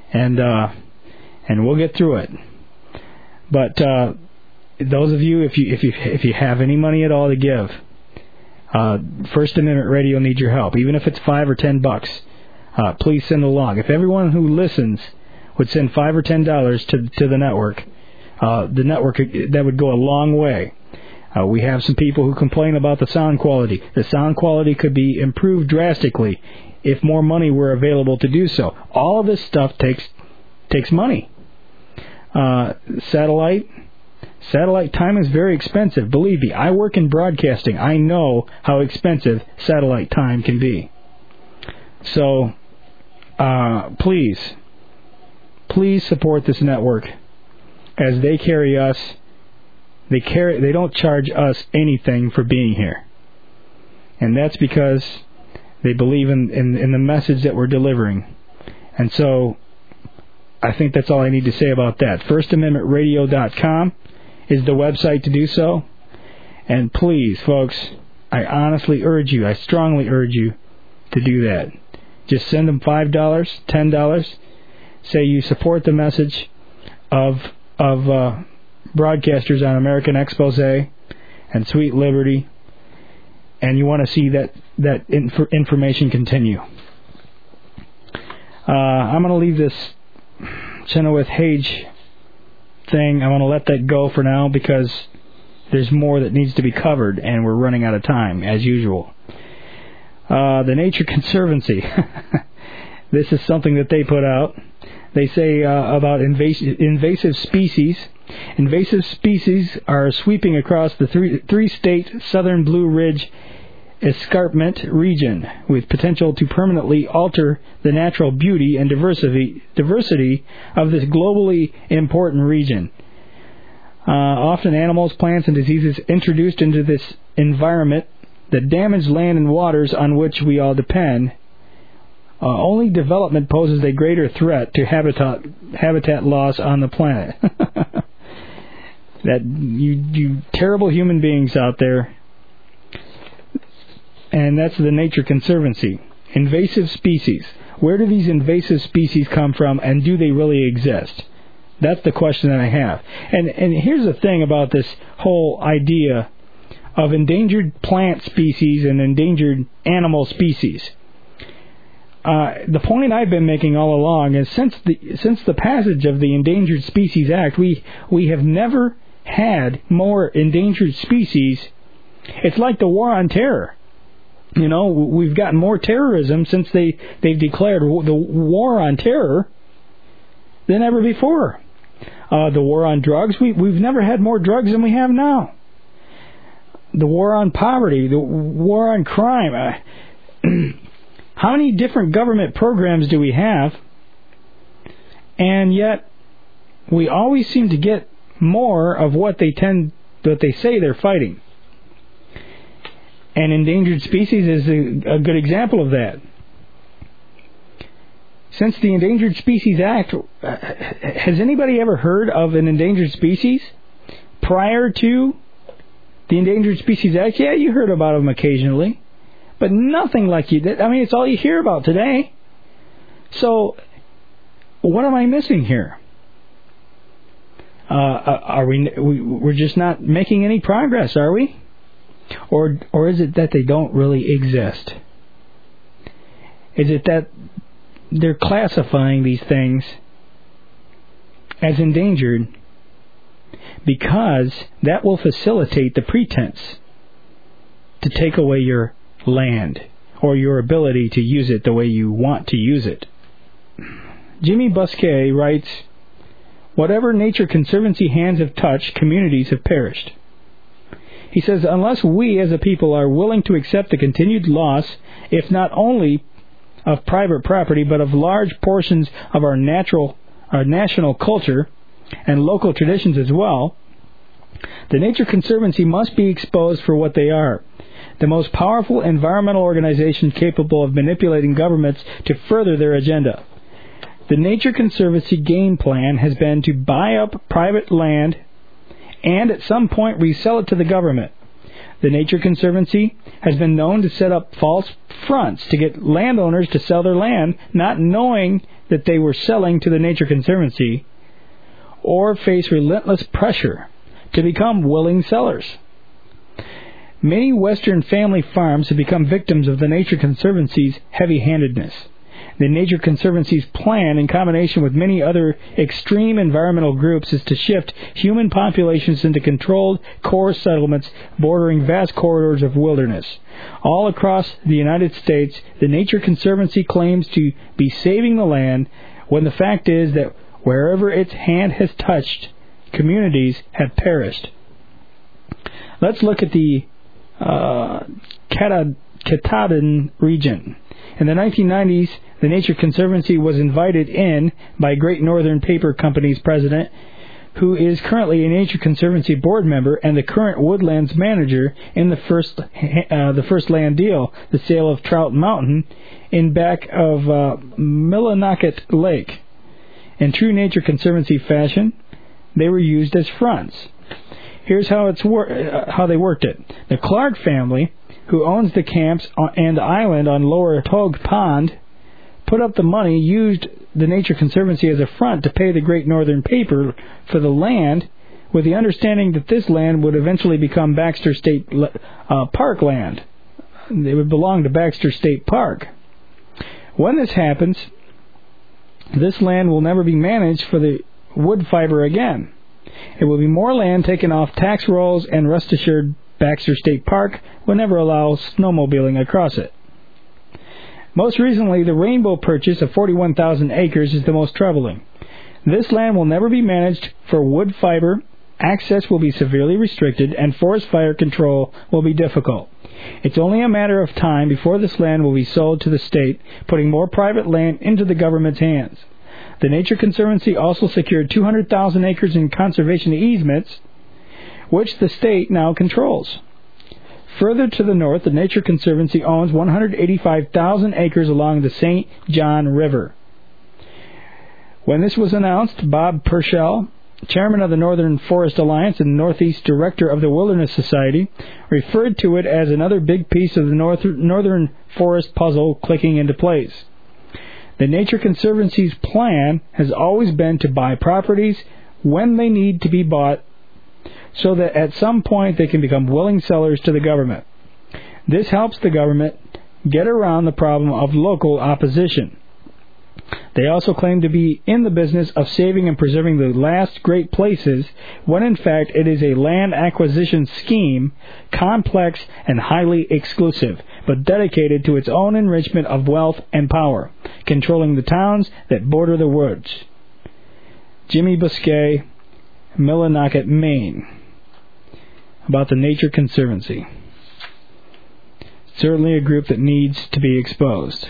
[SPEAKER 2] and uh, and we'll get through it. But uh, those of you, if you if you if you have any money at all to give, uh, First Amendment Radio needs your help, even if it's five or ten bucks. Uh, please send along. If everyone who listens would send five or ten dollars to to the network, uh, the network that would go a long way. Uh, we have some people who complain about the sound quality. The sound quality could be improved drastically if more money were available to do so. All of this stuff takes takes money. Uh, satellite, satellite time is very expensive. Believe me, I work in broadcasting. I know how expensive satellite time can be. So, uh, please, please support this network as they carry us. They carry. They don't charge us anything for being here, and that's because they believe in, in, in the message that we're delivering. And so, I think that's all I need to say about that. first amendment radio dot com is the website to do so. And please, folks, I honestly urge you, I strongly urge you to do that. Just send them five dollars, ten dollars. Say you support the message of of uh, broadcasters on American Expose and Sweet Liberty, and you want to see that, that inf- information continue. Uh, I'm going to leave this Chenoweth Hage thing. I'm going to let that go for now because there's more that needs to be covered, and we're running out of time, as usual. Uh, the Nature Conservancy. This is something that they put out. They say uh, about invasive, invasive species. Invasive species are sweeping across the three, three-state southern Blue Ridge escarpment region with potential to permanently alter the natural beauty and diversity, diversity of this globally important region. Uh, often animals, plants, and diseases introduced into this environment that damage land and waters on which we all depend. Uh, only development poses a greater threat to habitat habitat loss on the planet. That you, you terrible human beings out there. And that's the Nature Conservancy. Invasive species. Where do these invasive species come from, and do they really exist? That's the question that I have. And and here's the thing about this whole idea of endangered plant species and endangered animal species. Uh, the point I've been making all along is since the since the passage of the Endangered Species Act, we we have never had more endangered species. It's like the war on terror. You know, we've gotten more terrorism since they, they've declared the war on terror than ever before. Uh, the war on drugs, we, we've never had more drugs than we have now. The war on poverty, the war on crime. Uh, how many different government programs do we have? And yet, we always seem to get more of what they tend, what they say they're fighting. And endangered species is a, a good example of that. Since the Endangered Species Act, uh, has anybody ever heard of an endangered species prior to the Endangered Species Act? Yeah, you heard about them occasionally, but nothing like you did. I mean, it's all you hear about today. So, what am I missing here? Uh, are we? We're just not making any progress, are we? Or or is it that they don't really exist? Is it that they're classifying these things as endangered because that will facilitate the pretense to take away your land or your ability to use it the way you want to use it? Jimmy Busquet writes, "Whatever Nature Conservancy hands have touched, communities have perished." He says, unless we as a people are willing to accept the continued loss, if not only of private property, but of large portions of our natural, our national culture and local traditions as well, the Nature Conservancy must be exposed for what they are. The most powerful environmental organization capable of manipulating governments to further their agenda. The Nature Conservancy game plan has been to buy up private land and at some point resell it to the government. The Nature Conservancy has been known to set up false fronts to get landowners to sell their land, not knowing that they were selling to the Nature Conservancy, or face relentless pressure to become willing sellers. Many Western family farms have become victims of the Nature Conservancy's heavy-handedness. The Nature Conservancy's plan, in combination with many other extreme environmental groups, is to shift human populations into controlled core settlements bordering vast corridors of wilderness. All across the United States, the Nature Conservancy claims to be saving the land, when the fact is that wherever its hand has touched, communities have perished. Let's look at the uh, Katahdin region. In the nineteen nineties, the Nature Conservancy was invited in by Great Northern Paper Company's president, who is currently a Nature Conservancy board member and the current woodlands manager in the first uh, the first land deal, the sale of Trout Mountain, in back of uh, Millinocket Lake. In true Nature Conservancy fashion, they were used as fronts. Here's how it's wor- uh, how they worked it. The Clark family, who owns the camps and the island on Lower Togue Pond, put up the money, used the Nature Conservancy as a front to pay the Great Northern Paper for the land, with the understanding that this land would eventually become Baxter State uh, Park land. It would belong to Baxter State Park. When this happens, this land will never be managed for the wood fiber again. It will be more land taken off tax rolls, and rest assured, Baxter State Park will never allow snowmobiling across it. Most recently, the Rainbow purchase of forty-one thousand acres is the most troubling. This land will never be managed for wood fiber, access will be severely restricted, and forest fire control will be difficult. It's only a matter of time before this land will be sold to the state, putting more private land into the government's hands. The Nature Conservancy also secured two hundred thousand acres in conservation easements, which the state now controls. Further to the north, the Nature Conservancy owns one hundred eighty-five thousand acres along the Saint John River. When this was announced, Bob Purcell, chairman of the Northern Forest Alliance and Northeast director of the Wilderness Society, referred to it as another big piece of the North- Northern Forest puzzle clicking into place. The Nature Conservancy's plan has always been to buy properties when they need to be bought, so that at some point they can become willing sellers to the government. This helps the government get around the problem of local opposition. They also claim to be in the business of saving and preserving the last great places, when in fact it is a land acquisition scheme, complex and highly exclusive, but dedicated to its own enrichment of wealth and power, controlling the towns that border the woods. Jimmy Bousquet, Millinocket, Maine. About the Nature Conservancy. Certainly a group that needs to be exposed.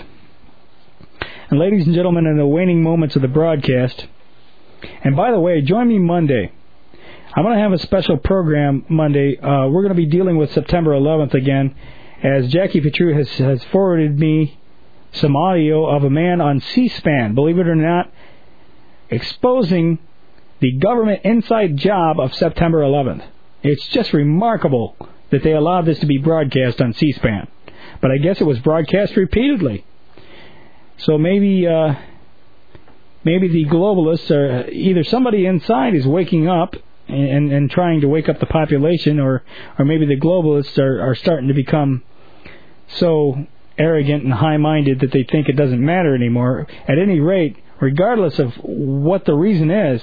[SPEAKER 2] And ladies and gentlemen, in the waning moments of the broadcast, and by the way, join me Monday. I'm going to have a special program Monday. Uh, we're going to be dealing with September eleventh again, as Jackie Petru has, has forwarded me some audio of a man on C-SPAN, believe it or not, exposing the government inside job of September eleventh. It's just remarkable that they allowed this to be broadcast on C-SPAN. But I guess it was broadcast repeatedly. So maybe uh, maybe the globalists, are either somebody inside is waking up and, and trying to wake up the population, or, or maybe the globalists are, are starting to become so arrogant and high-minded that they think it doesn't matter anymore. At any rate, regardless of what the reason is,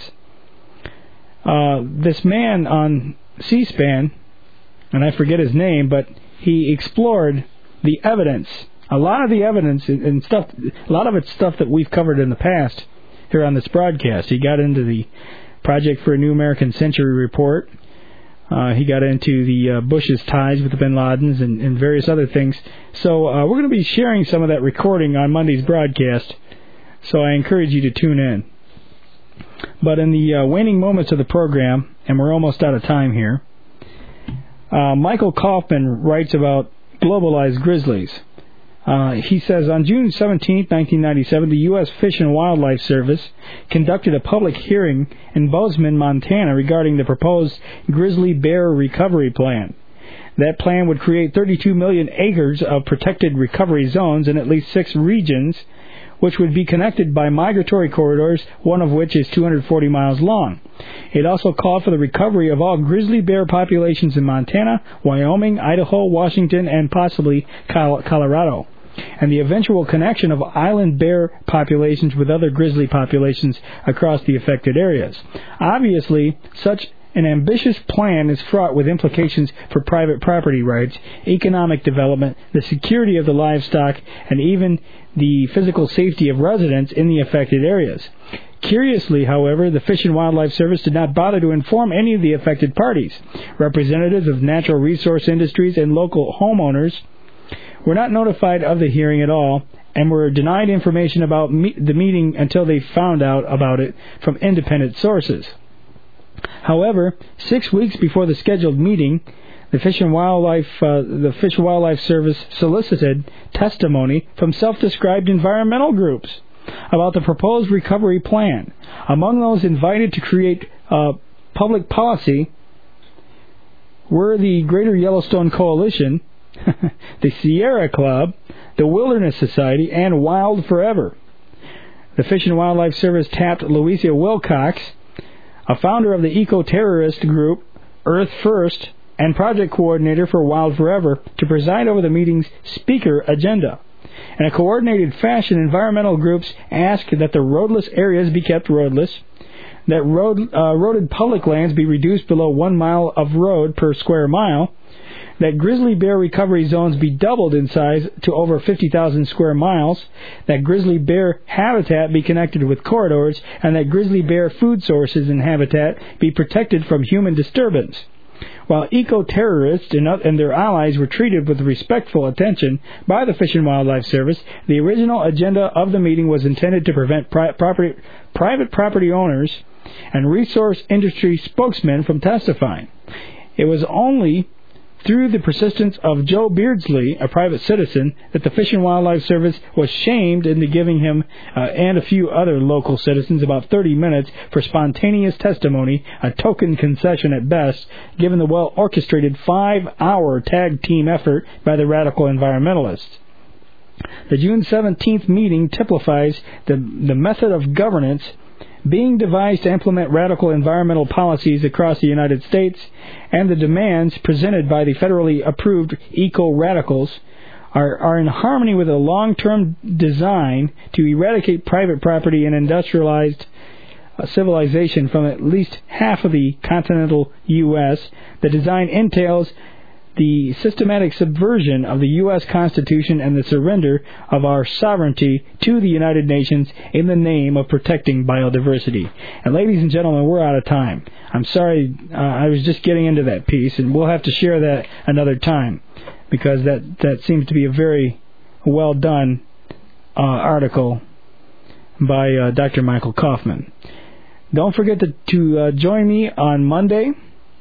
[SPEAKER 2] uh, this man on C-SPAN, and I forget his name, but he explored the evidence. A lot of the evidence and stuff, a lot of it's stuff that we've covered in the past here on this broadcast. He got into the Project for a New American Century report. Uh, he got into the uh, Bush's ties with the Bin Ladens and, and various other things. So uh, we're going to be sharing some of that recording on Monday's broadcast. So I encourage you to tune in. But in the uh, waning moments of the program, and we're almost out of time here, uh, Michael Kaufman writes about globalized grizzlies. Uh, he says, on June seventeenth, nineteen ninety-seven, the U S Fish and Wildlife Service conducted a public hearing in Bozeman, Montana, regarding the proposed grizzly bear recovery plan. That plan would create thirty-two million acres of protected recovery zones in at least six regions, which would be connected by migratory corridors, one of which is two hundred forty miles long. It also called for the recovery of all grizzly bear populations in Montana, Wyoming, Idaho, Washington, and possibly Colorado, and the eventual connection of island bear populations with other grizzly populations across the affected areas. Obviously, such an ambitious plan is fraught with implications for private property rights, economic development, the security of the livestock, and even the physical safety of residents in the affected areas. Curiously, however, the Fish and Wildlife Service did not bother to inform any of the affected parties. Representatives of natural resource industries and local homeowners were not notified of the hearing at all and were denied information about me- the meeting until they found out about it from independent sources. However, six weeks before the scheduled meeting, the Fish and Wildlife uh, the Fish and Wildlife Service solicited testimony from self-described environmental groups about the proposed recovery plan. Among those invited to create uh, public policy were the Greater Yellowstone Coalition, the Sierra Club, the Wilderness Society, and Wild Forever. The Fish and Wildlife Service tapped Louisa Wilcox, a founder of the eco-terrorist group Earth First and project coordinator for Wild Forever, to preside over the meeting's speaker agenda. In a coordinated fashion, environmental groups asked that the roadless areas be kept roadless, that road, uh, roaded public lands be reduced below one mile of road per square mile, that grizzly bear recovery zones be doubled in size to over fifty thousand square miles, that grizzly bear habitat be connected with corridors, and that grizzly bear food sources and habitat be protected from human disturbance. While eco-terrorists and their allies were treated with respectful attention by the Fish and Wildlife Service, the original agenda of the meeting was intended to prevent pri- property, private property owners and resource industry spokesmen from testifying. It was only through the persistence of Joe Beardsley, a private citizen, that the Fish and Wildlife Service was shamed into giving him uh, and a few other local citizens about thirty minutes for spontaneous testimony, a token concession at best, given the well-orchestrated five-hour tag team effort by the radical environmentalists. The June seventeenth meeting typifies the, the method of governance being devised to implement radical environmental policies across the United States, and the demands presented by the federally approved eco-radicals are, are in harmony with a long-term design to eradicate private property and industrialized uh, civilization from at least half of the continental U S The design entails the systematic subversion of the U S Constitution and the surrender of our sovereignty to the United Nations in the name of protecting biodiversity. And ladies and gentlemen, we're out of time. I'm sorry, uh, I was just getting into that piece, and we'll have to share that another time, because that, that seems to be a very well done uh, article by uh, Doctor Michael Kaufman. Don't forget to, to uh, join me on Monday,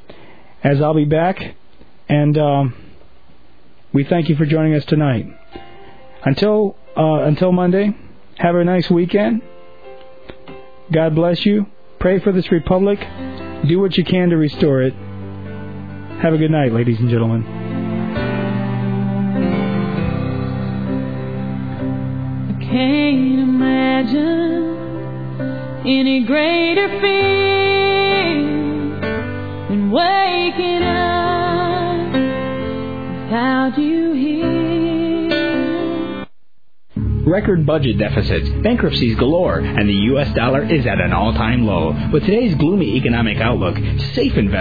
[SPEAKER 2] as I'll be back. And um, we thank you for joining us tonight. Until uh, until Monday, have a nice weekend. God bless you. Pray for this republic. Do what you can to restore it. Have a good night, ladies and gentlemen.
[SPEAKER 6] I can't imagine any greater fear than waking up without you here.
[SPEAKER 2] Record budget deficits, bankruptcies galore, and the U S dollar is at an all-time low. With today's gloomy economic outlook, safe investment